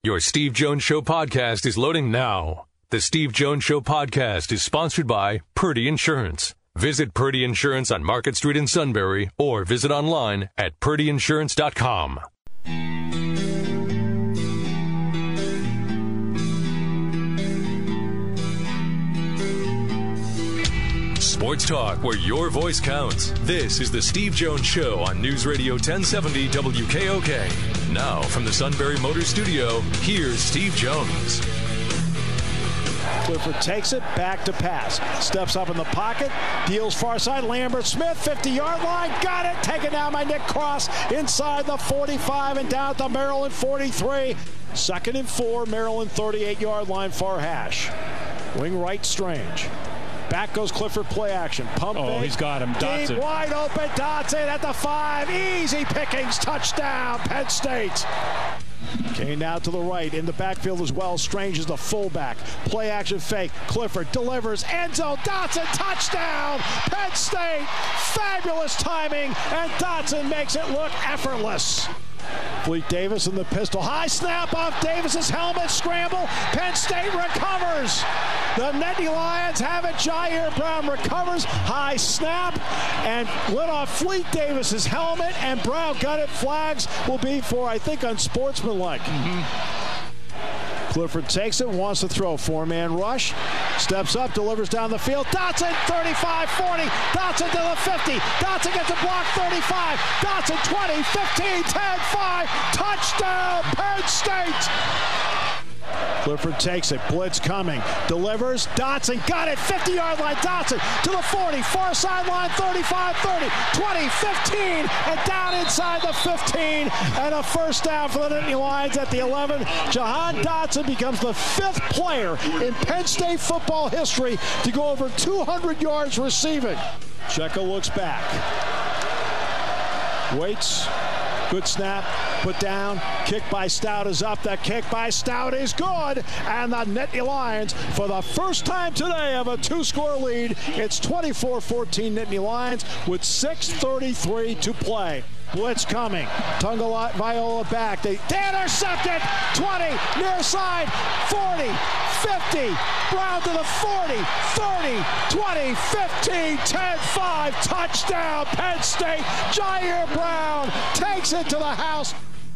Your Steve Jones Show podcast is loading now. The Steve Jones Show podcast is sponsored by Purdy Insurance. Visit Purdy Insurance on Market Street in Sunbury or visit online at purdyinsurance.com. Sports talk where your voice counts. This is the Steve Jones Show on News Radio 1070 WKOK. Now from the Sunbury Motors Studio, here's Steve Jones. Clifford takes it, back to pass. Steps up in the pocket, deals far side. Lambert Smith, 50-yard line, got it. Taken down by Nick Cross inside the 45 and down at the Maryland 43. 2nd and 4, Maryland 38-yard line, far hash. Wing right, Strange. Back goes Clifford, play action. Pump fake. He's got him. Dotson. Deep, wide open. Dotson at the 5. Easy pickings. Touchdown, Penn State. Kane now to the right. In the backfield as well. Strange is the fullback. Play action fake. Clifford delivers. End zone. Dotson. Touchdown. Penn State. Fabulous timing. And Dotson makes it look effortless. Fleet Davis in the pistol. High snap off Davis's helmet. Scramble. Penn State recovers. The Nittany Lions have it. Jair Brown recovers. High snap and lit off Fleet Davis's helmet. And Brown got it. Flags will be for, I think, unsportsmanlike. Clifford takes it, wants to throw. 4-man rush. Steps up, delivers down the field. Dotson, 35-40. Dotson to the 50. Dotson gets a block, 35. Dotson, 20, 15, 10, 5. Touchdown, Penn State. Clifford takes it. Blitz coming. Delivers. Dotson got it. 50-yard line. Dotson to the 40. Far sideline. 35, 30, 20, 15. And down inside the 15. And a first down for the Nittany Lions at the 11. Jahan Dotson becomes the 5th player in Penn State football history to go over 200 yards receiving. Checo looks back. Waits. Good snap, put down, kick by Stout is up. That kick by Stout is good. And the Nittany Lions, for the first time today, have a 2-score lead. It's 24-14 Nittany Lions with 6:33 to play. Blitz coming. Tunga Viola back. They intercept it. 20, near side, 40, 50. Brown to the 40, 30, 20, 15, 10, 5. Touchdown, Penn State. Jair Brown takes it to the house.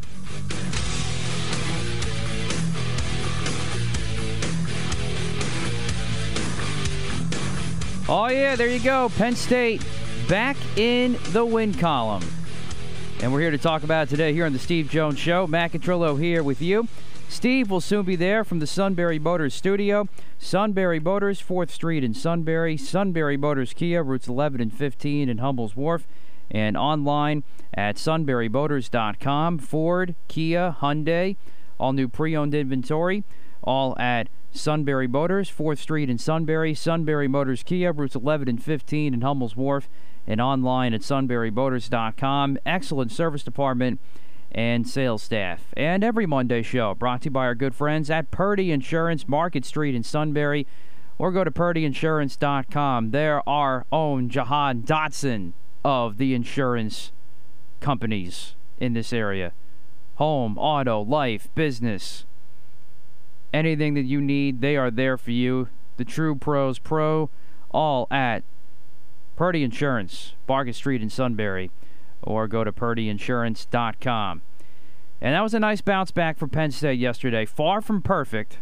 Oh, yeah, there you go. Penn State back in the win column. And we're here to talk about it today here on the Steve Jones Show. Matt Catrillo here with you. Steve will soon be there from the Sunbury Motors studio. Sunbury Motors, 4th Street in Sunbury. Sunbury Motors Kia, routes 11 and 15 in Hummel's Wharf. And online at sunburymotors.com. Ford, Kia, Hyundai, all new pre-owned inventory. All at Sunbury Motors, 4th Street in Sunbury. Sunbury Motors Kia, routes 11 and 15 in Hummel's Wharf. And online at sunburymotors.com. Excellent service department and sales staff. And every Monday show brought to you by our good friends at Purdy Insurance, Market Street in Sunbury. Or go to purdyinsurance.com. They're our own Jahan Dotson of the insurance companies in this area. Home, auto, life, business. Anything that you need, they are there for you. The true pros pro, all at Purdy Insurance, Market Street in Sunbury, or go to purdyinsurance.com. And that was a nice bounce back for Penn State yesterday. Far from perfect,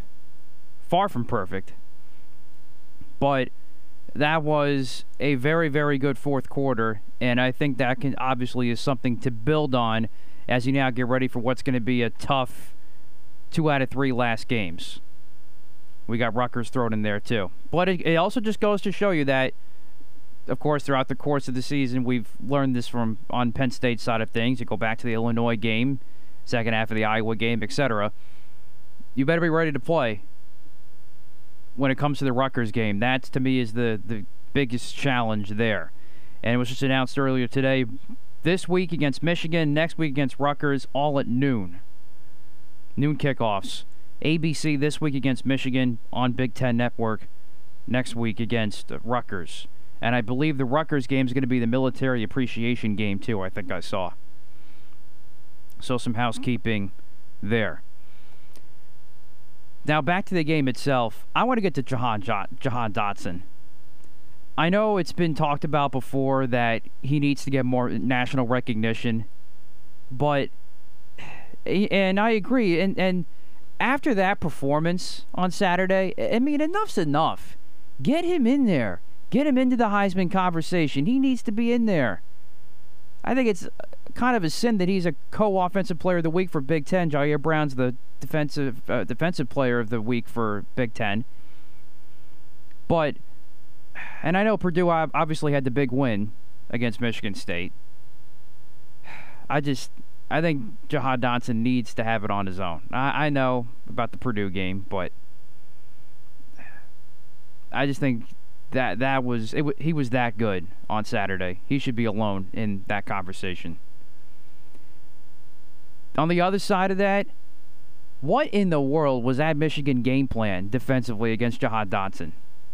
but that was a very, very good fourth quarter, and I think that can obviously is something to build on as you now get ready for what's going to be a tough 2 out of 3 last games. We got Rutgers thrown in there too. But it also just goes to show you that, of course, throughout the course of the season, we've learned this from on Penn State's side of things. You go back to the Illinois game, second half of the Iowa game, etc. You better be ready to play when it comes to the Rutgers game. That, to me, is the biggest challenge there. And it was just announced earlier today, this week against Michigan, next week against Rutgers, all at noon. Noon kickoffs. ABC this week against Michigan on Big Ten Network, next week against Rutgers. And I believe the Rutgers game is going to be the military appreciation game, too, I think I saw. So some housekeeping there. Now, back to the game itself, I want to get to Jahan Dotson. I know it's been talked about before that he needs to get more national recognition, and I agree, and after that performance on Saturday, I mean, enough's enough. Get him in there. Get him into the Heisman conversation. He needs to be in there. I think it's kind of a sin that he's a co-offensive player of the week for Big Ten. Jair Brown's the defensive player of the week for Big Ten. But, and I know Purdue obviously had the big win against Michigan State. I think Jahan Dotson needs to have it on his own. I know about the Purdue game, but I just think he was that good on Saturday. He should be alone in that conversation. On the other side of that, what in the world was that Michigan game plan defensively against Jahan Dotson?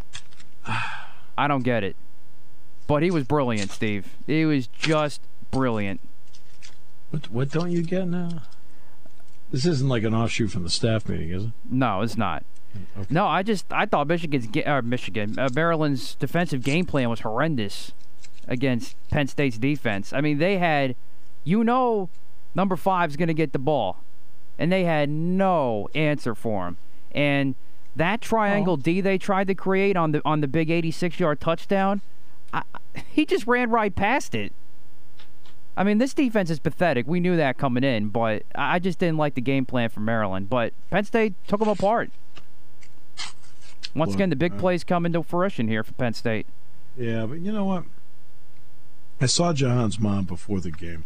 I don't get it. But he was brilliant, Steve. He was just brilliant. What don't you get now? This isn't like an offshoot from the staff meeting, is it? No, it's not. Okay. No, I thought Maryland's defensive game plan was horrendous against Penn State's defense. I mean, they had, number 5's going to get the ball, and they had no answer for him. And that triangle D they tried to create on the big 86-yard touchdown, he just ran right past it. I mean, this defense is pathetic. We knew that coming in, but I just didn't like the game plan for Maryland. But Penn State took them apart. Once again, the big plays come into fruition here for Penn State. Yeah, but you know what? I saw Jahan's mom before the game.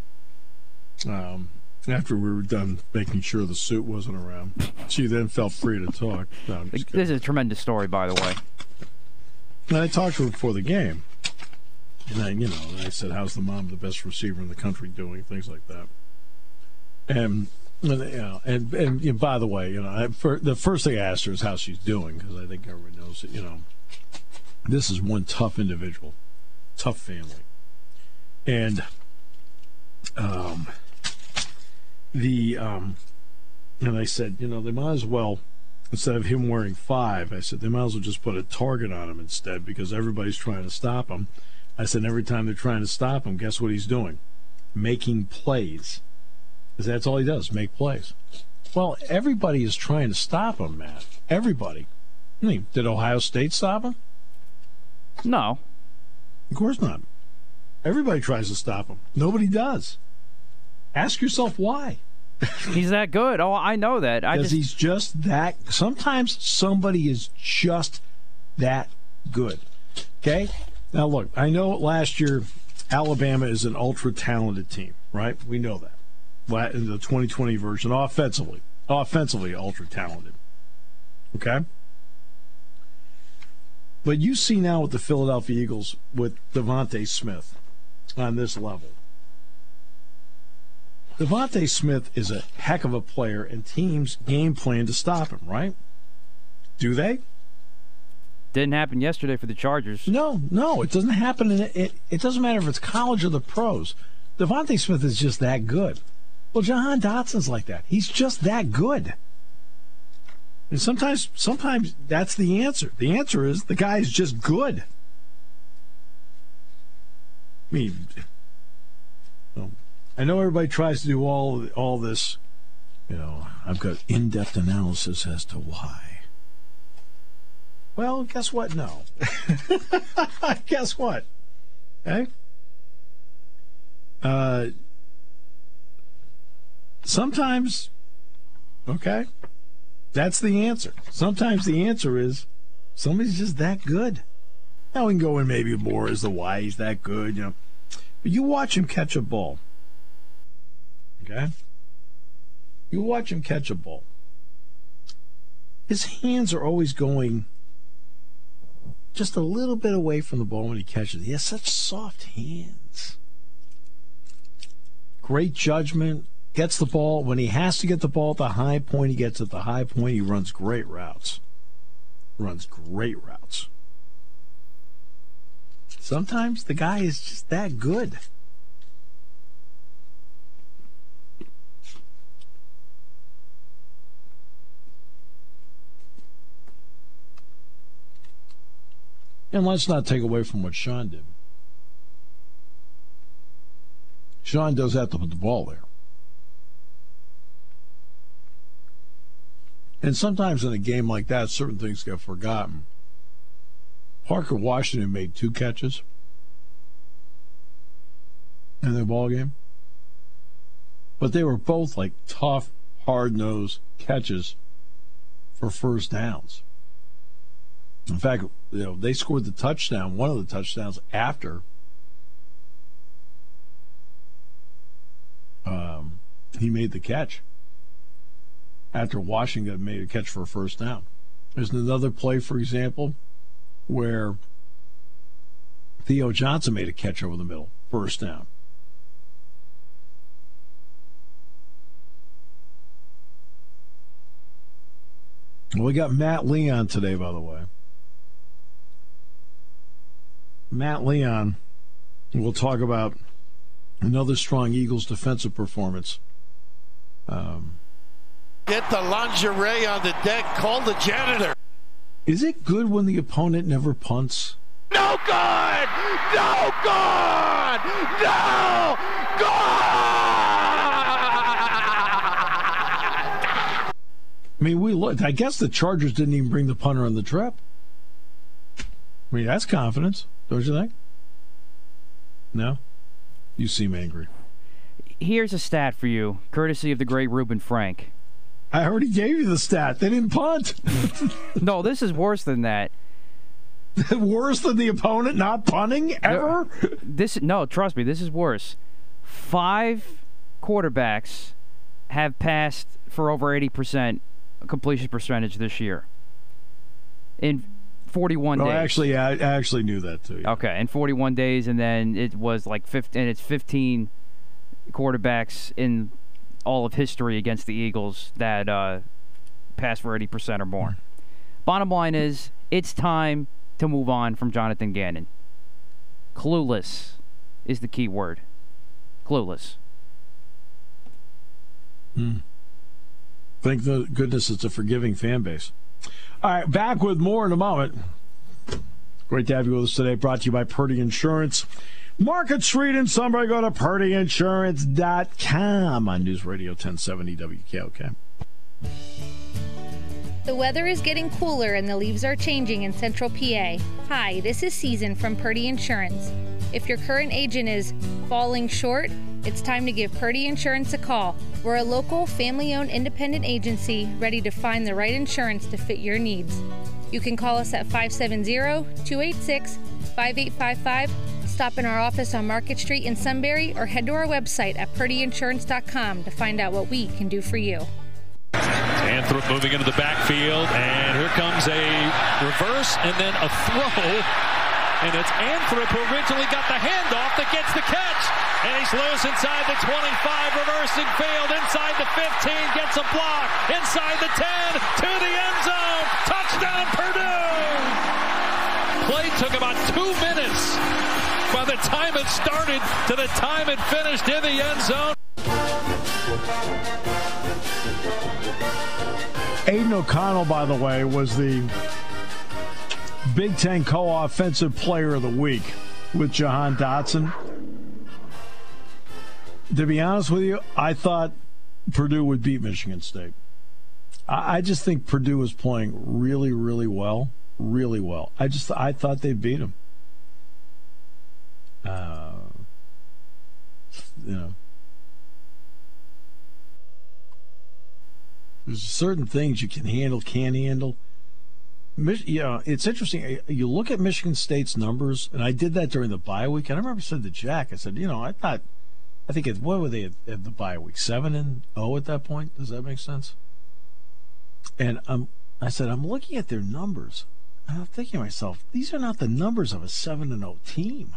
After we were done making sure the suit wasn't around, she then felt free to talk. No, this is a tremendous story, by the way. And I talked to her before the game. And I said, how's the mom, the best receiver in the country, doing? Things like that. And by the way, the first thing I asked her is how she's doing, because I think everyone knows that, this is one tough individual, tough family. And and I said, they might as well, instead of him wearing 5, I said, they might as well just put a target on him instead, because everybody's trying to stop him. I said, every time they're trying to stop him, guess what he's doing? Making plays. Because that's all he does, make plays. Well, everybody is trying to stop him, Matt. Everybody. Did Ohio State stop him? No. Of course not. Everybody tries to stop him. Nobody does. Ask yourself why. He's that good. Oh, I know that. Because he's just that. Sometimes somebody is just that good. Okay? Now, look, I know last year Alabama is an ultra-talented team, right? We know that. In the 2020 version, offensively ultra-talented. Okay? But you see now with the Philadelphia Eagles with Devontae Smith on this level. Devontae Smith is a heck of a player, and teams game plan to stop him, right? Do they? Didn't happen yesterday for the Chargers. No, it doesn't happen. It doesn't matter if it's college or the pros. Devontae Smith is just that good. Well, Jahan Dotson's like that. He's just that good. And sometimes that's the answer. The answer is the guy is just good. I mean, I know everybody tries to do all this. I've got in-depth analysis as to why. Well, guess what? No. Guess what? Okay? Sometimes, okay, that's the answer. Sometimes the answer is somebody's just that good. Now we can go in maybe more as to why he's that good, But you watch him catch a ball. Okay? You watch him catch a ball. His hands are always going just a little bit away from the ball when he catches it. He has such soft hands. Great judgment. Gets the ball. When he has to get the ball at the high point, he gets at the high point. He runs great routes. Sometimes the guy is just that good. And let's not take away from what Sean did. Sean does have to put the ball there. And sometimes in a game like that, certain things get forgotten. Parker Washington made 2 catches in the ball game. But they were both like tough, hard-nosed catches for first downs. In fact, they scored the touchdown, one of the touchdowns, after he made the catch. After Washington made a catch for a first down. There's another play, for example, where Theo Johnson made a catch over the middle, first down. Well, we got Matt Leon today, by the way. Matt Leon will talk about another strong Eagles defensive performance. Get the lingerie on the deck. Call the janitor. Is it good when the opponent never punts? No good! No good! No good! I mean, we looked. I guess the Chargers didn't even bring the punter on the trip. I mean, that's confidence, don't you think? No? You seem angry. Here's a stat for you, courtesy of the great Reuben Frank. I already gave you the stat. They didn't punt. No, this is worse than that. Worse than the opponent not punting ever? No, trust me, this is worse. 5 quarterbacks have passed for over 80% completion percentage this year in 41 days. Actually, I actually knew that too. Yeah. Okay, in 41 days, and then it was like 15, and it's 15 quarterbacks in all of history against the Eagles that pass for 80% or more. Bottom line is, it's time to move on from Jonathan Gannon. Clueless is the key word. Clueless. Thank goodness it's a forgiving fan base. All right, back with more in a moment. Great to have you with us today. Brought to you by Purdy Insurance. Market Street in Sunbury. Go to purdyinsurance.com on News Radio 1070 WKOK. The weather is getting cooler and the leaves are changing in Central PA. Hi, this is Susan from Purdy Insurance. If your current agent is falling short, it's time to give Purdy Insurance a call. We're a local, family-owned independent agency ready to find the right insurance to fit your needs. You can call us at 570-286-5855, stop in our office on Market Street in Sunbury, or head to our website at purdyinsurance.com to find out what we can do for you. Anthrop moving into the backfield, and here comes a reverse and then a throw. And it's Anthrop who originally got the handoff that gets the catch. And he's loose inside the 25, reversing field, inside the 15, gets a block, inside the 10, to the end zone. Touchdown, Purdue! Play took about 2 minutes by the time it started to the time it finished in the end zone. Aiden O'Connell, by the way, was the Big Ten Co-Offensive Player of the Week with Jahan Dotson. To be honest with you, I thought Purdue would beat Michigan State. I just think Purdue was playing really, really well. Really well. I thought they'd beat them. There's certain things you can handle, can't handle. It's interesting. You look at Michigan State's numbers, and I did that during the bye week. And I remember saying to Jack, I said, what were they at the bye week? 7-0 at that point? Does that make sense? And I said, I'm looking at their numbers, and I'm thinking to myself, these are not the numbers of a 7-0 team.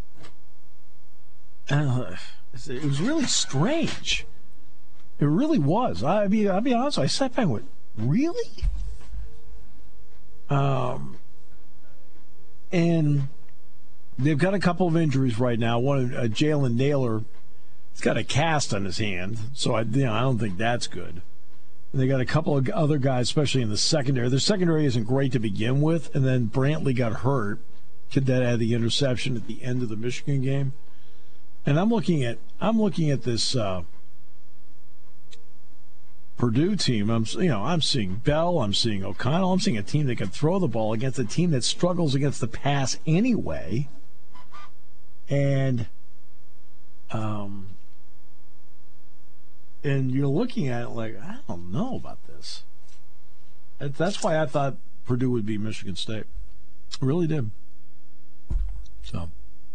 And it was really strange. It really was. I'll be honest. I sat back and went, really? And they've got a couple of injuries right now. One, Jalen Naylor, he's got a cast on his hand, so I don't think that's good. And they got a couple of other guys, especially in the secondary. Their secondary isn't great to begin with, and then Brantley got hurt. Kid that had the interception at the end of the Michigan game. And I'm looking at this Purdue team. I'm seeing Bell, I'm seeing O'Connell, I'm seeing a team that can throw the ball against a team that struggles against the pass anyway. And you're looking at it like, I don't know about this. That's why I thought Purdue would be Michigan State. I really did. So,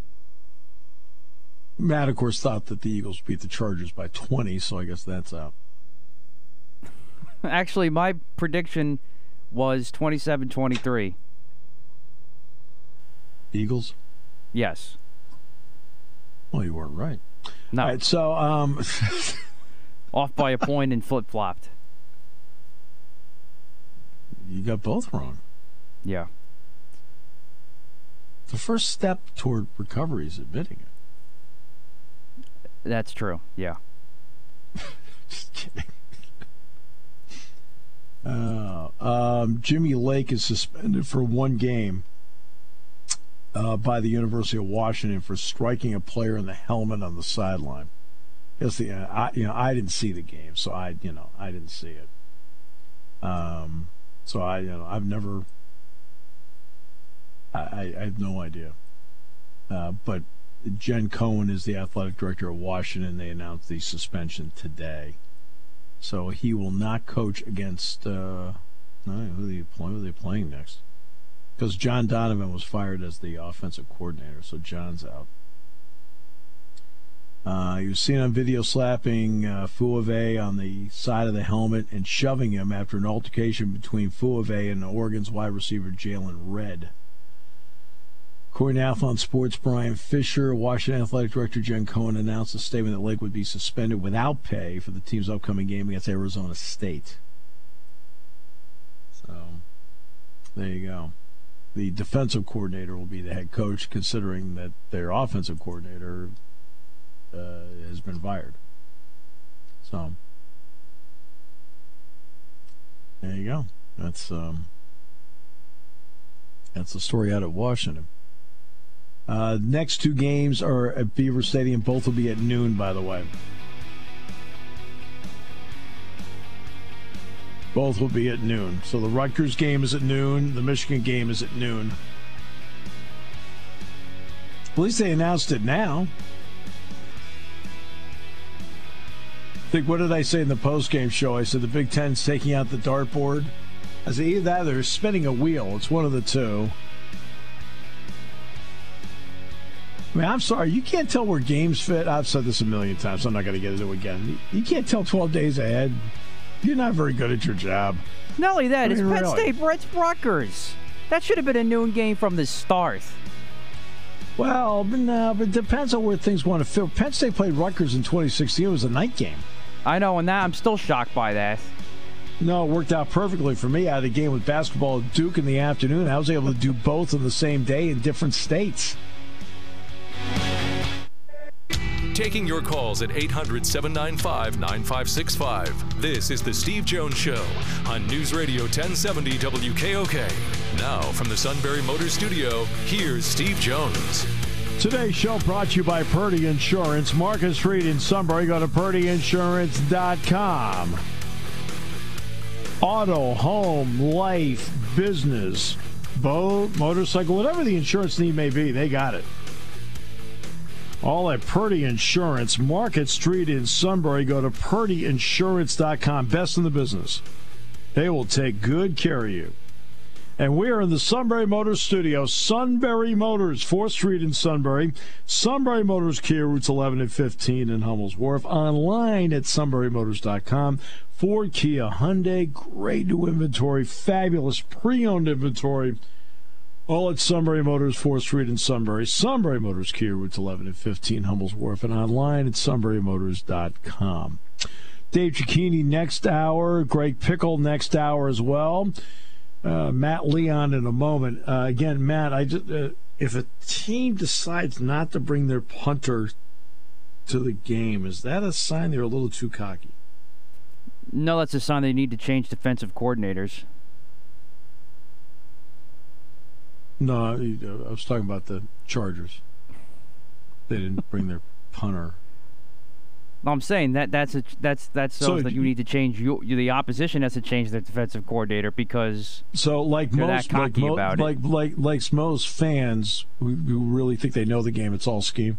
Matt, of course, thought that the Eagles beat the Chargers by 20, so I guess that's out. Actually, my prediction was 27-23. Eagles? Yes. Well, you weren't right. No. All right, so off by a point and flip-flopped. You got both wrong. Yeah. The first step toward recovery is admitting it. That's true, yeah. Just kidding. Jimmy Lake is suspended for 1 game by the University of Washington for striking a player in the helmet on the sideline. I didn't see the game, so I didn't see it. So I've never. I have no idea. But Jen Cohen is the athletic director of Washington. They announced the suspension today. So he will not coach against who are they playing next? Because John Donovan was fired as the offensive coordinator, so John's out. He was seen on video slapping Fuave on the side of the helmet and shoving him after an altercation between Fuave and Oregon's wide receiver Jalen Redd. According to Athlon Sports' Brian Fisher, Washington Athletic Director Jen Cohen announced a statement that Lake would be suspended without pay for the team's upcoming game against Arizona State. So, there you go. The defensive coordinator will be the head coach, considering that their offensive coordinator has been fired. So, there you go. That's the story out of Washington. Next 2 games are at Beaver Stadium. Both will be at noon, by the way. Both will be at noon. So the Rutgers game is at noon. The Michigan game is at noon. At least they announced it now. I think, what did I say in the post-game show? I said the Big Ten's taking out the dartboard. I said either that or they're spinning a wheel. It's one of the two. I mean, I'm sorry, you can't tell where games fit. I've said this a million times, so I'm not going to get into it again. You can't tell 12 days ahead. You're not very good at your job. Not only that, it's Penn really. State, it's Rutgers. That should have been a noon game from the start. Well, no, but it depends on where things want to fit. Penn State played Rutgers in 2016. It was a night game. I know, and now I'm still shocked by that. No, it worked out perfectly for me. I had a game with basketball at Duke in the afternoon. I was able to do both on the same day in different states. Taking your calls at 800-795-9565. This is The Steve Jones Show on News Radio 1070 WKOK. Now, from the Sunbury Motors Studio, here's Steve Jones. Today's show brought to you by Purdy Insurance. Market Street in Sunbury. Go to purdyinsurance.com. Auto, home, life, business, boat, motorcycle, whatever the insurance need may be, they got it. All at Purdy Insurance, Market Street in Sunbury. Go to purdyinsurance.com. Best in the business. They will take good care of you. And we are in the Sunbury Motors studio. Sunbury Motors, 4th Street in Sunbury. Sunbury Motors Kia, routes 11 and 15 in Hummel's Wharf. Online at sunburymotors.com. Ford, Kia, Hyundai, great new inventory, fabulous pre-owned inventory. All at Sunbury Motors, 4th Street in Sunbury. Sunbury Motors Kia, routes 11 and 15, Hummel's Wharf, and online at sunburymotors.com. Dave Cicchini next hour. Greg Pickle next hour as well. Matt Leon in a moment. Again, Matt, if a team decides not to bring their punter to the game, is that a sign they're a little too cocky? No, that's a sign they need to change defensive coordinators. No, I was talking about the Chargers. They didn't bring their punter. No, I'm saying that's so that you need to change. The opposition has to change their defensive coordinator because like most fans who really think they know the game, it's all scheme.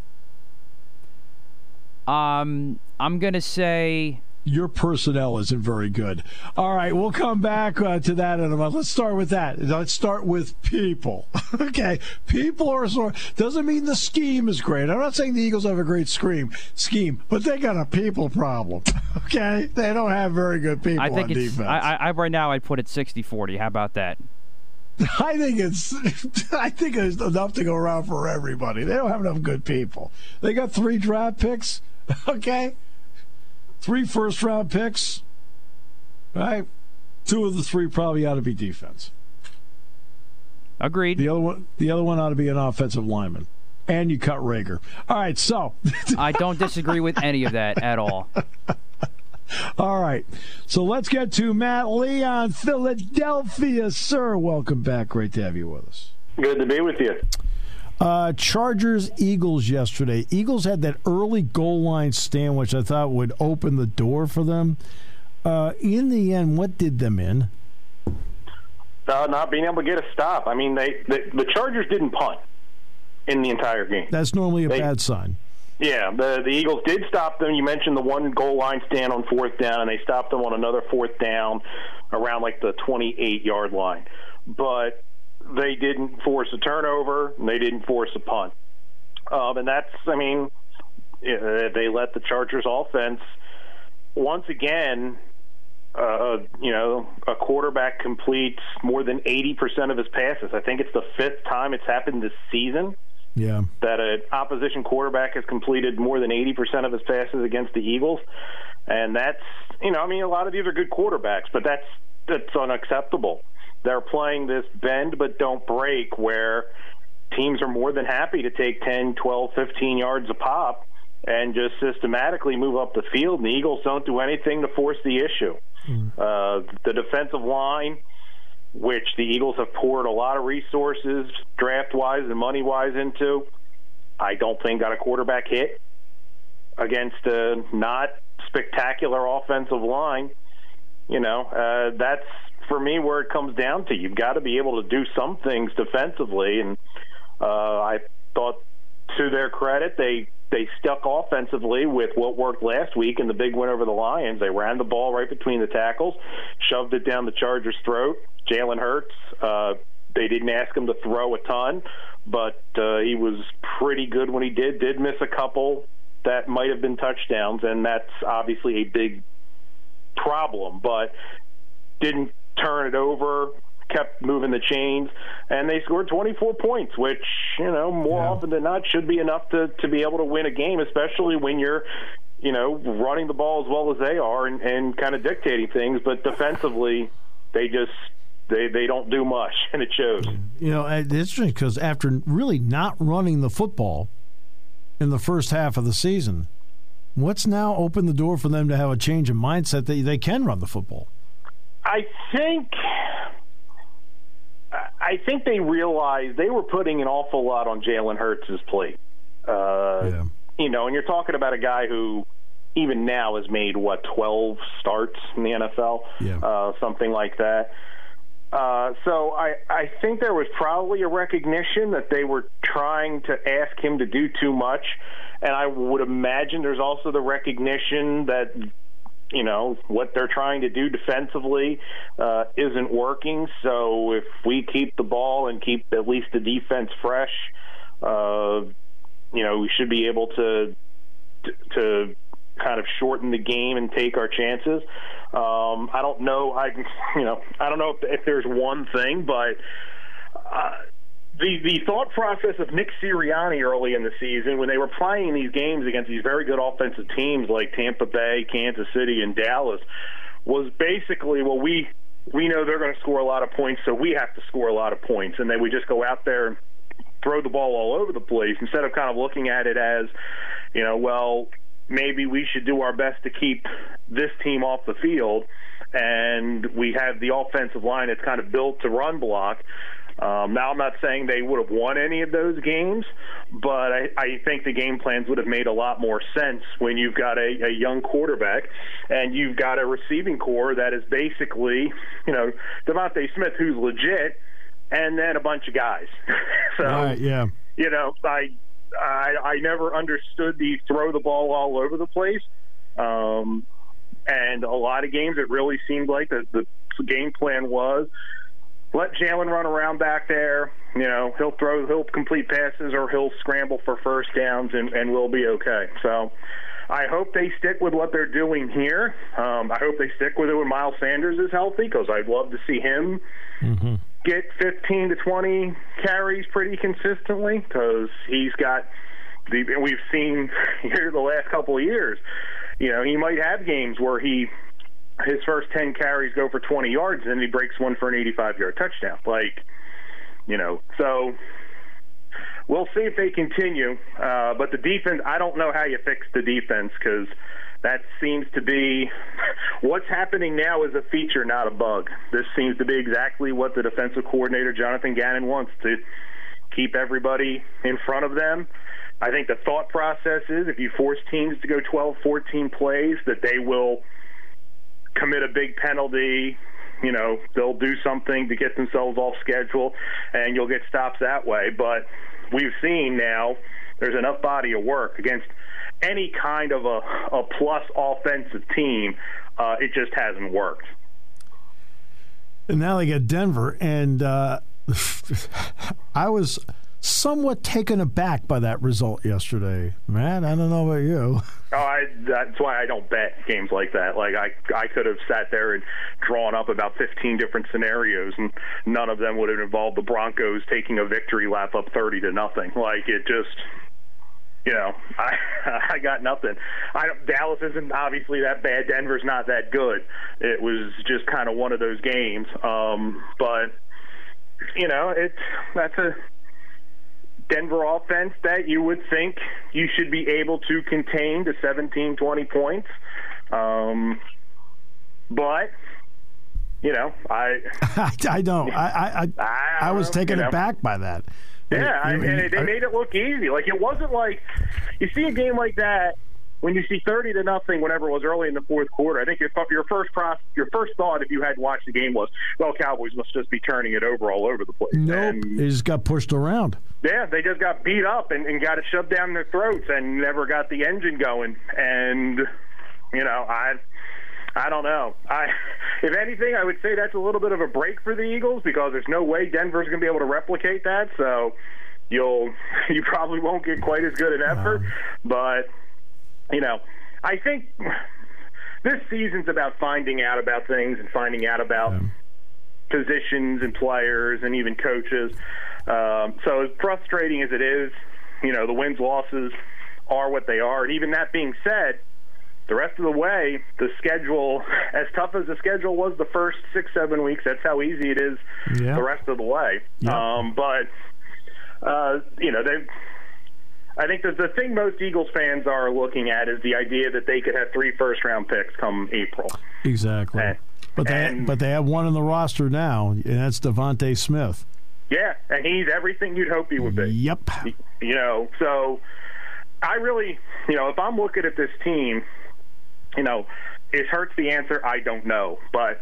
I'm gonna say your personnel isn't very good. All right, we'll come back to that in a moment. Let's start with that. Let's start with people. Okay, people are doesn't mean the scheme is great. I'm not saying the Eagles have a great scheme, but they got a people problem. Okay, they don't have very good people on defense. I right now I'd put it 60-40. How about that? I think it's enough to go around for everybody. They don't have enough good people. They got 3 draft picks. Okay. 3 first-round picks, right? 2 of the 3 probably ought to be defense. Agreed. The other one ought to be an offensive lineman. And you cut Rager. All right, so. I don't disagree with any of that at all. All right, so let's get to Matt Lee on Philadelphia. Sir, welcome back. Great to have you with us. Good to be with you. Chargers, Eagles yesterday. Eagles had that early goal line stand, which I thought would open the door for them. In the end, what did them in? Not being able to get a stop. I mean, the Chargers didn't punt in the entire game. That's normally a bad sign. Yeah, the Eagles did stop them. You mentioned the one goal line stand on 4th down, and they stopped them on another 4th down around like the 28-yard line. But they didn't force a turnover, and they didn't force a punt. And that's, I mean, they let the Chargers offense, once again, a quarterback completes more than 80% of his passes. I think it's the 5th time it's happened this season. Yeah, that an opposition quarterback has completed more than 80% of his passes against the Eagles. And that's, a lot of these are good quarterbacks, but that's unacceptable. They're playing this bend but don't break where teams are more than happy to take 10, 12, 15 yards a pop and just systematically move up the field. And the Eagles don't do anything to force the issue. The defensive line, which the Eagles have poured a lot of resources draft-wise and money-wise into, I don't think got a quarterback hit against a not spectacular offensive line. That's, for me, where it comes down to. You've got to be able to do some things defensively, and I thought, to their credit, they stuck offensively with what worked last week in the big win over the Lions. They ran the ball right between the tackles, shoved it down the Chargers' throat. Jalen Hurts, they didn't ask him to throw a ton, but he was pretty good when he did miss a couple that might have been touchdowns, and that's obviously a big problem, but didn't turn it over, kept moving the chains, and they scored 24 points, which, more often than not should be enough to be able to win a game, especially when you're, running the ball as well as they are and kind of dictating things. But defensively, they don't do much, and it shows. It's interesting because after really not running the football in the first half of the season, what's now opened the door for them to have a change of mindset that they can run the football? I think they realized they were putting an awful lot on Jalen Hurts' plate. And you're talking about a guy who even now has made, 12 starts in the NFL, something like that. So I think there was probably a recognition that they were trying to ask him to do too much, and I would imagine there's also the recognition that what they're trying to do defensively isn't working. So if we keep the ball and keep at least the defense fresh, we should be able to kind of shorten the game and take our chances. I don't know. I don't know if there's one thing, but the thought process of Nick Sirianni early in the season, when they were playing these games against these very good offensive teams like Tampa Bay, Kansas City, and Dallas, was basically, well, we know they're going to score a lot of points, so we have to score a lot of points, and then we just go out there and throw the ball all over the place instead of kind of looking at it as, well, maybe we should do our best to keep this team off the field, and we have the offensive line that's kind of built to run block. Now, I'm not saying they would have won any of those games, but I think the game plans would have made a lot more sense when you've got a young quarterback and you've got a receiving core that is basically, Devontae Smith, who's legit, and then a bunch of guys. So, right, yeah. I never understood the throw the ball all over the place. And a lot of games, it really seemed like the game plan was, let Jalen run around back there. He'll complete passes or he'll scramble for first downs, and we'll be okay. So I hope they stick with what they're doing here. I hope they stick with it when Miles Sanders is healthy, because I'd love to see him get 15 to 20 carries pretty consistently, because he's got we've seen here the last couple of years. He might have games where his first 10 carries go for 20 yards, and then he breaks one for an 85-yard touchdown. So we'll see if they continue. But the defense, I don't know how you fix the defense, because that seems to be what's happening now is a feature, not a bug. This seems to be exactly what the defensive coordinator, Jonathan Gannon, wants, to keep everybody in front of them. I think the thought process is if you force teams to go 12, 14 plays, that they will commit a big penalty. They'll do something to get themselves off schedule, and you'll get stops that way. But we've seen now there's enough body of work against any kind of a plus offensive team. It just hasn't worked. And now they get Denver, and I was somewhat taken aback by that result yesterday. Man, I don't know about you. That's why I don't bet games like that. I could have sat there and drawn up about 15 different scenarios, and none of them would have involved the Broncos taking a victory lap up 30-0. It just, I got nothing. Dallas isn't obviously that bad. Denver's not that good. It was just kind of one of those games. But that's a Denver offense that you would think you should be able to contain to 17, 20 points. But, I don't. I was taken aback by that. Yeah, and they made it look easy. It wasn't like you see a game like that when you see 30-0 whenever it was early in the fourth quarter. I think your first thought, if you had watched the game, was, well, Cowboys must just be turning it over all over the place. Nope, they just got pushed around. Yeah, they just got beat up and got it shoved down their throats and never got the engine going. And I don't know. If anything, I would say that's a little bit of a break for the Eagles, because there's no way Denver's going to be able to replicate that. So you probably won't get quite as good an effort. But I think this season's about finding out about things and finding out about positions and players and even coaches. So as frustrating as it is, the wins, losses are what they are. And even that being said, the rest of the way, the schedule, as tough as the schedule was the first 6-7 weeks, that's how easy it is the rest of the way. Yep. I think that the thing most Eagles fans are looking at is the idea that they could have 3 first-round picks come April. Exactly. But they have one in the roster now, and that's Devontae Smith. Yeah, and he's everything you'd hope he would be. Yep. So I really, if I'm looking at this team, is Hurts the answer? I don't know. But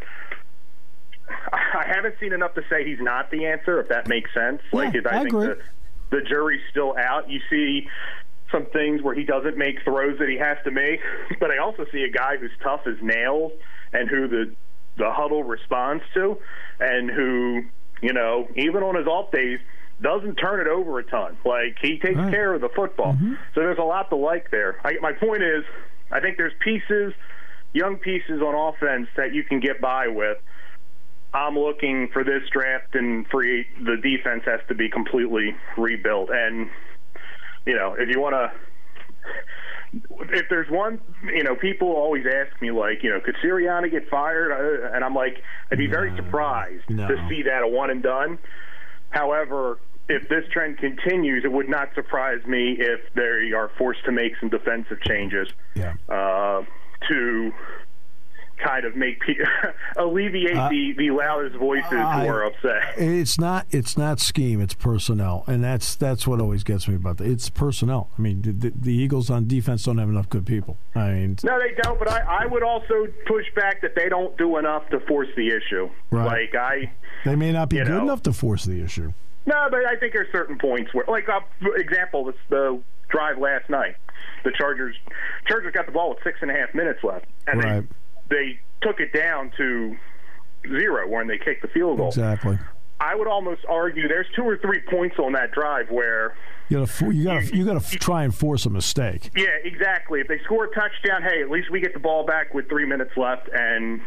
I haven't seen enough to say he's not the answer, if that makes sense. Yeah, I agree. Think the jury's still out. You see some things where he doesn't make throws that he has to make, but I also see a guy who's tough as nails and who the huddle responds to, and who, even on his off days, doesn't turn it over a ton. He takes care of the football. Mm-hmm. So there's a lot to like there. My point is, I think there's young pieces on offense that you can get by with. I'm looking for this draft and the defense has to be completely rebuilt. And, if you want to, if there's one, people always ask me, could Sirianni get fired? And I'm like, I'd be very surprised to see that a one and done. However, if this trend continues, it would not surprise me if they are forced to make some defensive changes to kind of make alleviate the loudest voices who are upset. It's not scheme, it's personnel, and that's what always gets me about that. It's personnel. I mean, the Eagles on defense don't have enough good people. I mean, no, they don't. But I would also push back that they don't do enough to force the issue. Right. They may not be good enough to force the issue. No, but I think there's certain points where, like, example, the drive last night. The Chargers got the ball with 6.5 minutes left, and they took it down to 0 when they kicked the field goal. Exactly. I would almost argue there's 2 or 3 points on that drive where you got to try and force a mistake. Yeah, exactly. If they score a touchdown, hey, at least we get the ball back with 3 minutes left, and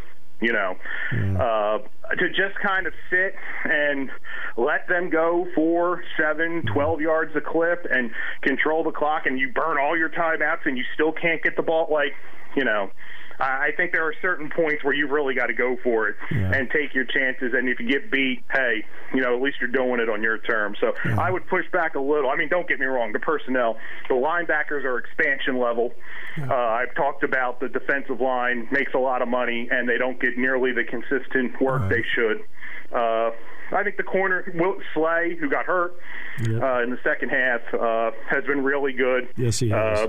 to just kind of sit and let them go 4, 7, 12 yards a clip and control the clock, and you burn all your timeouts and you still can't get the ball, I think there are certain points where you've really got to go for it and take your chances. And if you get beat, hey, at least you're doing it on your terms. So I would push back a little. I mean, don't get me wrong. The personnel, the linebackers are expansion level. I've talked about the defensive line makes a lot of money, and they don't get nearly the consistent work they should. I think the corner, Wilt Slay, who got hurt in the second half, has been really good. Yes, he has.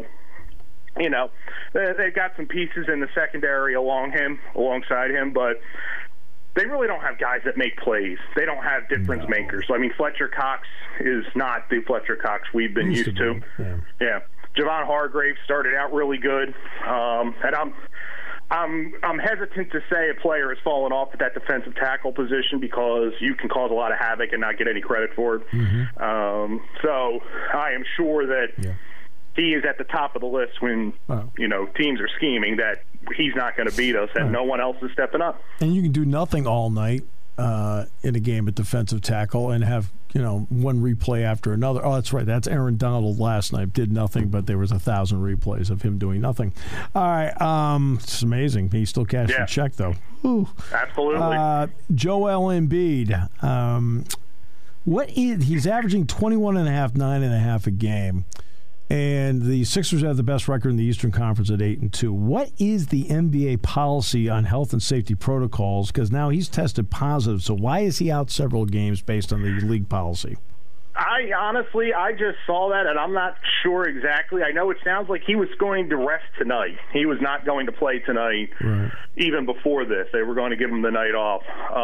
They've got some pieces in the secondary alongside him, but they really don't have guys that make plays. They don't have difference makers. I mean, Fletcher Cox is not the Fletcher Cox we've been used to. Yeah. Javon Hargrave started out really good, and I'm hesitant to say a player has fallen off at that defensive tackle position because you can cause a lot of havoc and not get any credit for it. Mm-hmm. So I am sure that he is at the top of the list when teams are scheming, that he's not going to beat us, and no one else is stepping up. And you can do nothing all night in a game at defensive tackle and have one replay after another. Oh, that's right. That's Aaron Donald last night. Did nothing, but there was 1,000 replays of him doing nothing. All right. It's amazing. He still cashed the check, though. Ooh. Absolutely. Joel Embiid. He's averaging 21.5, 9.5 a game. And the Sixers have the best record in the Eastern Conference at 8-2. What is the NBA policy on health and safety protocols? Because now he's tested positive. So why is he out several games based on the league policy? I just saw that, and I'm not sure exactly. I know it sounds like he was going to rest tonight. He was not going to play tonight, even before this. They were going to give him the night off.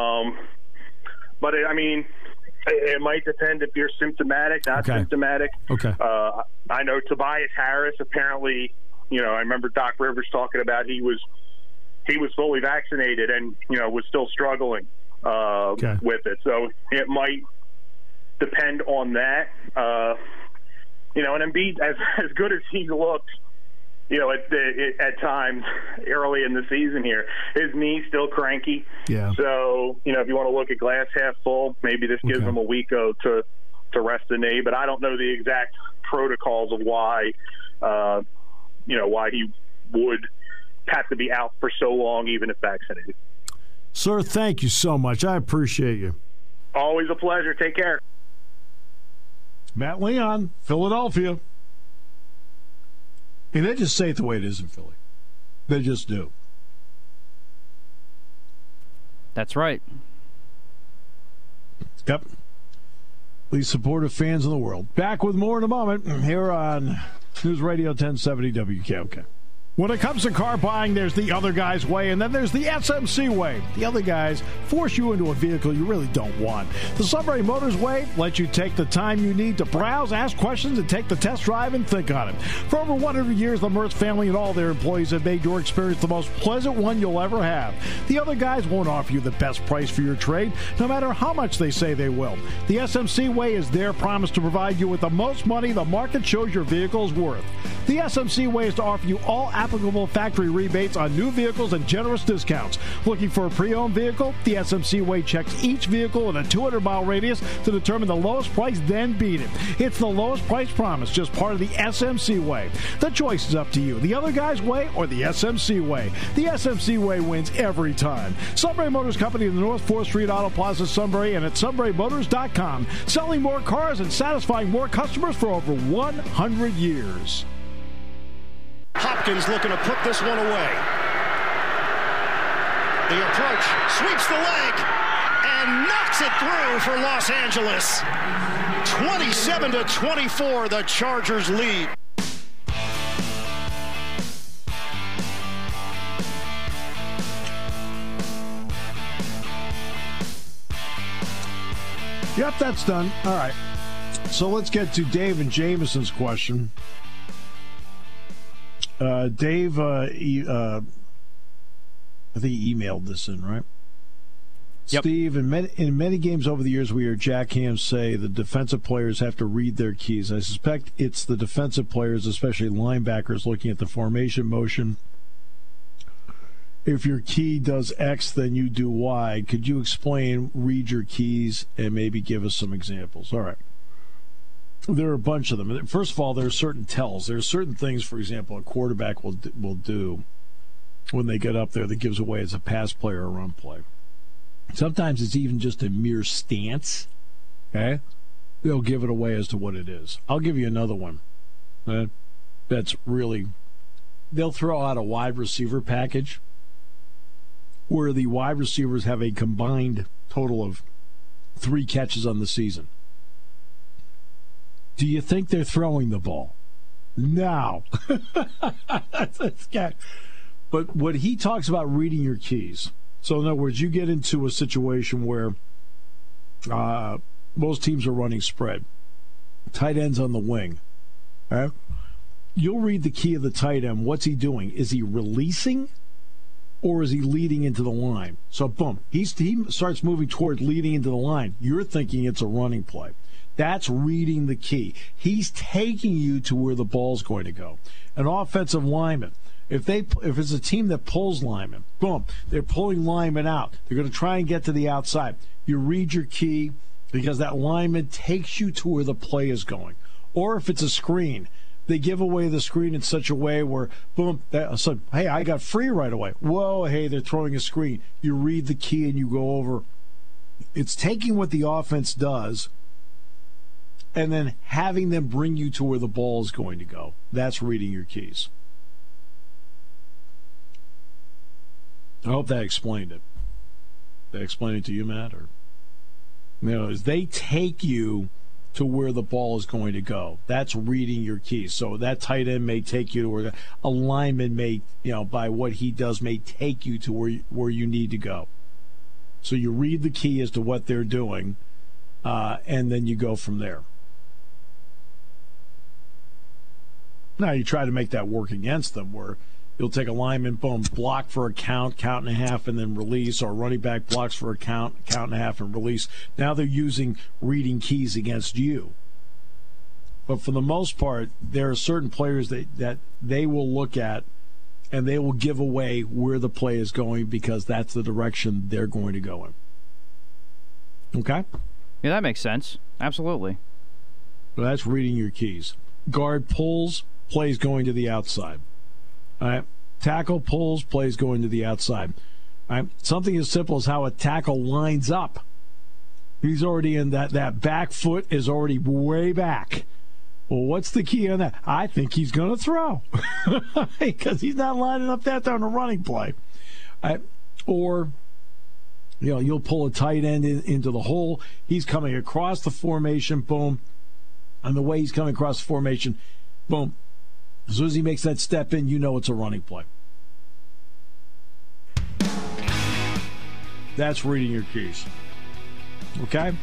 But it might depend if you're symptomatic, not symptomatic. Okay. I know Tobias Harris, apparently, I remember Doc Rivers talking about he was fully vaccinated and, was still struggling with it. So it might depend on that. And Embiid, as good as he looked, at times early in the season here, his knee's still cranky. Yeah. So, if you want to look at glass half full, maybe this gives him a week to rest the knee. But I don't know the exact protocols of why, why he would have to be out for so long, even if vaccinated. Sir, thank you so much. I appreciate you. Always a pleasure. Take care. Matt Leon, Philadelphia. And they just say it the way it is in Philly. They just do. That's right. Yep. Least supportive fans in the world. Back with more in a moment here on News Radio 1070 WKOK. When it comes to car buying, there's the other guy's way, and then there's the SMC way. The other guys force you into a vehicle you really don't want. The Sunbury Motors way lets you take the time you need to browse, ask questions, and take the test drive and think on it. For over 100 years, the Mertz family and all their employees have made your experience the most pleasant one you'll ever have. The other guys won't offer you the best price for your trade, no matter how much they say they will. The SMC way is their promise to provide you with the most money the market shows your vehicle is worth. The SMC way is to offer you all applicable factory rebates on new vehicles and generous discounts. Looking for a pre-owned vehicle? The SMC way checks each vehicle in a 200-mile radius to determine the lowest price, then beat it. It's the lowest price promise, just part of the SMC way. The choice is up to you, the other guy's way or the SMC way. The SMC way wins every time. Sunbury Motors Company in the North 4th Street Auto Plaza, Sunbury, and at sunburymotors.com. Selling more cars and satisfying more customers for over 100 years. Hopkins looking to put this one away. The approach, sweeps the leg, and knocks it through for Los Angeles. 27-24, the Chargers lead. Yep, that's done. All right. So let's get to Dave and Jameson's question. Dave, I think he emailed this in, right? Yep. Steve, in many games over the years, we hear Jack Ham say the defensive players have to read their keys. I suspect it's the defensive players, especially linebackers, looking at the formation motion. If your key does X, then you do Y. Could you explain, read your keys, and maybe give us some examples? All right. There are a bunch of them. First of all, there are certain tells. There are certain things, for example, a quarterback will do when they get up there that gives away as a pass play or a run play. Sometimes it's even just a mere stance. Okay? They'll give it away as to what it is. I'll give you another one. That's really... They'll throw out a wide receiver package where the wide receivers have a combined total of 3 catches on the season. Do you think they're throwing the ball? No. But what he talks about reading your keys. So in other words, you get into a situation where most teams are running spread. Tight end's on the wing. All right? You'll read the key of the tight end. What's he doing? Is he releasing or is he leading into the line? So, boom, he starts moving toward leading into the line. You're thinking it's a running play. That's reading the key. He's taking you to where the ball's going to go. An offensive lineman, if it's a team that pulls linemen, boom, they're pulling linemen out. They're going to try and get to the outside. You read your key because that lineman takes you to where the play is going. Or if it's a screen, they give away the screen in such a way where, boom, hey, I got free right away. Whoa, hey, they're throwing a screen. You read the key and you go over. It's taking what the offense does and then having them bring you to where the ball is going to go. That's reading your keys. I hope that explained it. Did I explain it to you, Matt? Or, they take you to where the ball is going to go. That's reading your keys. So that tight end may take you to where a lineman may, by what he does, may take you to where you need to go. So you read the key as to what they're doing, and then you go from there. Now you try to make that work against them, where you'll take a lineman, boom, block for a count and a half, and then release, or running back blocks for a count and a half, and release. Now they're using reading keys against you. But for the most part, there are certain players that they will look at, and they will give away where the play is going because that's the direction they're going to go in. Okay? Yeah, that makes sense. Absolutely. So that's reading your keys. Guard pulls, plays going to the outside. All right. Tackle pulls, plays going to the outside. All right. Something as simple as how a tackle lines up. He's already in that back foot is already way back. Well, what's the key on that? I think he's going to throw because he's not lining up that on a running play. All right. Or, you'll pull a tight end into the hole. He's coming across the formation, boom. And the way he's coming across the formation, boom. As soon as he makes that step in, it's a running play. That's reading your keys. Okay?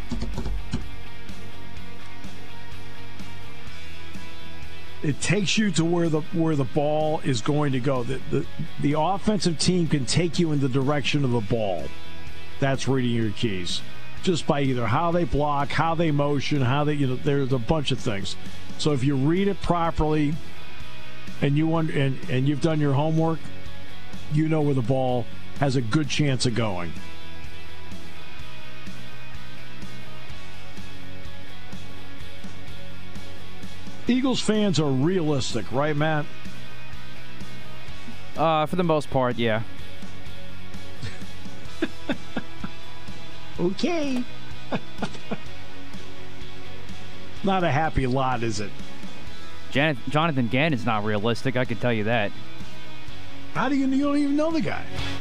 It takes you to where the ball is going to go. The offensive team can take you in the direction of the ball. That's reading your keys. Just by either how they block, how they motion, how they, there's a bunch of things. So if you read it properly and you've done your homework, you know where the ball has a good chance of going. Eagles fans are realistic, right, Matt? For the most part, yeah. Okay. Not a happy lot, is it? Jonathan Gannon's not realistic, I can tell you that. How do you don't even know the guy?